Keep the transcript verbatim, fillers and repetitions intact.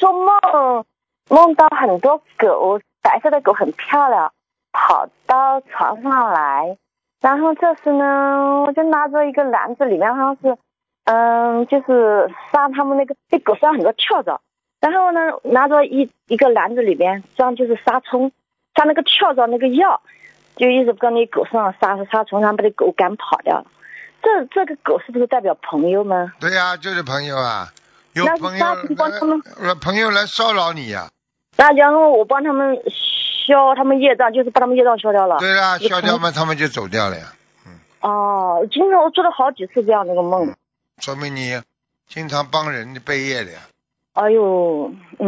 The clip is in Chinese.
做梦梦到很多狗，白色的狗很漂亮，跑到床上来，然后这时呢，我就拿着一个篮子，里面好像是，嗯，就是杀他们那个那狗身上很多跳蚤，然后呢，拿着一一个篮子里面装就是杀虫，杀那个跳蚤那个药，就一直跟那狗身上杀杀虫，然后把那狗赶跑掉了。这这个狗是不是代表朋友吗？ 对呀、啊，就是朋友啊，有那朋友杀虫帮他们， 来朋友来骚扰你呀、啊。 那然后我帮他们消他们业障，就是把他们业障消掉了。 对啦，消掉嘛，他们就走掉了呀。 嗯。哦，今天我做了好几次这样的一个梦。 说明你经常帮人背业的呀。 哎呦。嗯